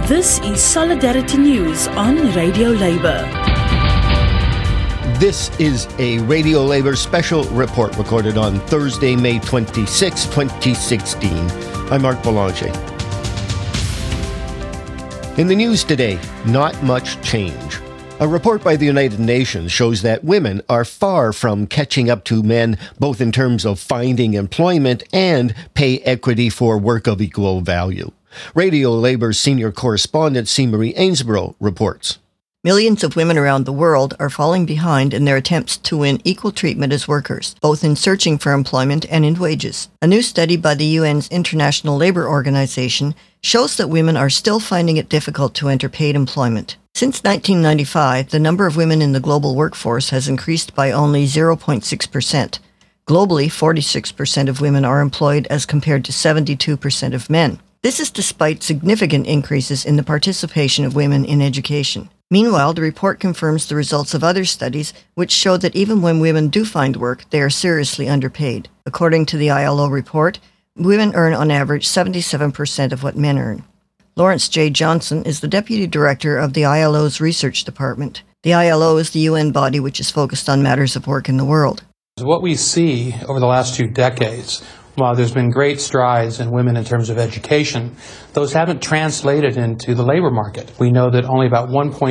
This is Solidarity News on Radio Labour. This is a Radio Labour special report recorded on Thursday, May 26, 2016. I'm Mark Boulanger. In the news today, not much change. A report by the United Nations shows that women are far from catching up to men, both in terms of finding employment and pay equity for work of equal value. Radio Labour's senior correspondent, C. Marie Ainsborough, reports. Millions of women around the world are falling behind in their attempts to win equal treatment as workers, both in searching for employment and in wages. A new study by the UN's International Labour Organization shows that women are still finding it difficult to enter paid employment. Since 1995, the number of women in the global workforce has increased by only 0.6%. Globally, 46% of women are employed as compared to 72% of men. This is despite significant increases in the participation of women in education. Meanwhile, the report confirms the results of other studies which show that even when women do find work, they are seriously underpaid. According to the ILO report, women earn on average 77% of what men earn. Lawrence J. Johnson is the Deputy Director of the ILO's Research Department. The ILO is the UN body which is focused on matters of work in the world. What we see over the last 2 decades, while there's been great strides in women in terms of education, those haven't translated into the labor market. We know that only about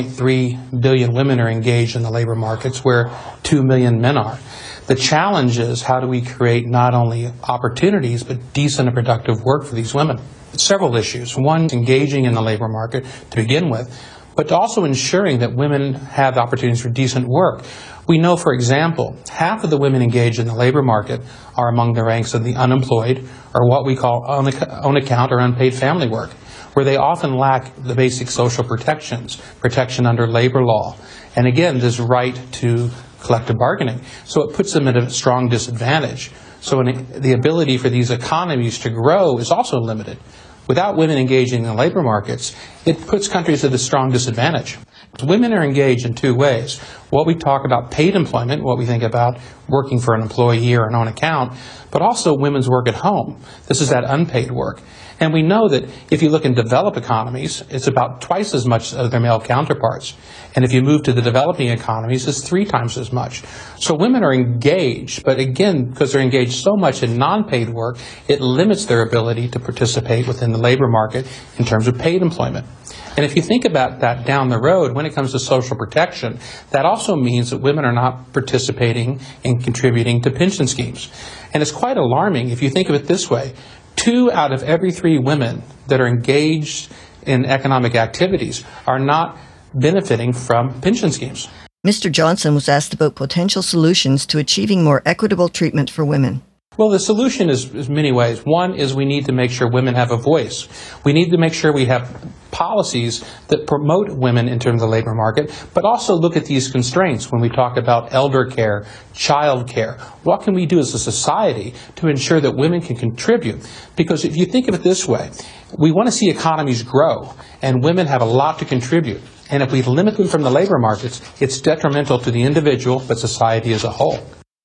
1.3 billion women are engaged in the labor markets, where 2 million men are. The challenge is, how do we create not only opportunities, but decent and productive work for these women? Several issues. One, engaging in the labor market to begin with, but also ensuring that women have opportunities for decent work. We know, for example, half of the women engaged in the labor market are among the ranks of the unemployed, or what we call own account or unpaid family work, where they often lack the basic social protections, protection under labor law, and again, this right to collective bargaining. So it puts them at a strong disadvantage. So the ability for these economies to grow is also limited. Without women engaging in the labor markets, it puts countries at a strong disadvantage. Women are engaged in 2 ways. What we talk about paid employment, what we think about working for an employee or an own account, but also women's work at home. This is that unpaid work. And we know that if you look in developed economies, it's about twice as much as their male counterparts. And if you move to the developing economies, it's 3 times as much. So women are engaged, but again, because they're engaged so much in non-paid work, it limits their ability to participate within the labor market in terms of paid employment. And if you think about that down the road, when it comes to social protection, that also means that women are not participating and contributing to pension schemes. And it's quite alarming if you think of it this way. 2 out of every 3 women that are engaged in economic activities are not benefiting from pension schemes. Mr. Johnson was asked about potential solutions to achieving more equitable treatment for women. Well, the solution is many ways. One is we need to make sure women have a voice. We need to make sure we have policies that promote women in terms of the labor market, but also look at these constraints when we talk about elder care, child care. What can we do as a society to ensure that women can contribute? Because if you think of it this way, we want to see economies grow, and women have a lot to contribute. And if we limit them from the labor markets, it's detrimental to the individual, but society as a whole.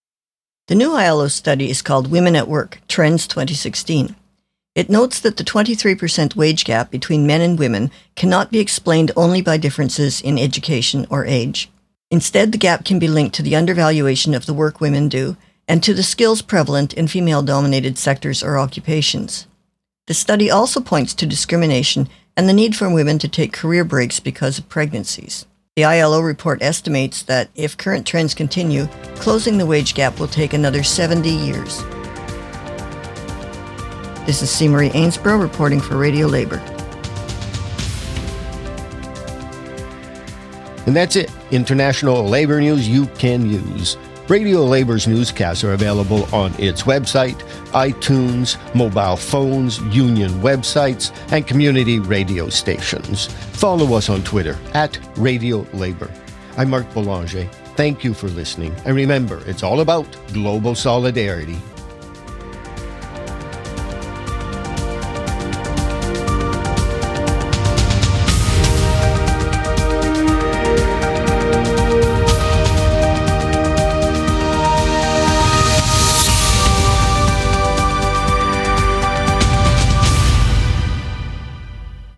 The new ILO study is called Women at Work, Trends 2016. It notes that the 23% wage gap between men and women cannot be explained only by differences in education or age. Instead, the gap can be linked to the undervaluation of the work women do and to the skills prevalent in female-dominated sectors or occupations. The study also points to discrimination and the need for women to take career breaks because of pregnancies. The ILO report estimates that if current trends continue, closing the wage gap will take another 70 years. This is C. Marie Ainsborough reporting for Radio Labour. And that's it. International labor news you can use. Radio Labour's newscasts are available on its website, iTunes, mobile phones, union websites, and community radio stations. Follow us on Twitter @Radio Labour. I'm Mark Boulanger. Thank you for listening. And remember, it's all about global solidarity.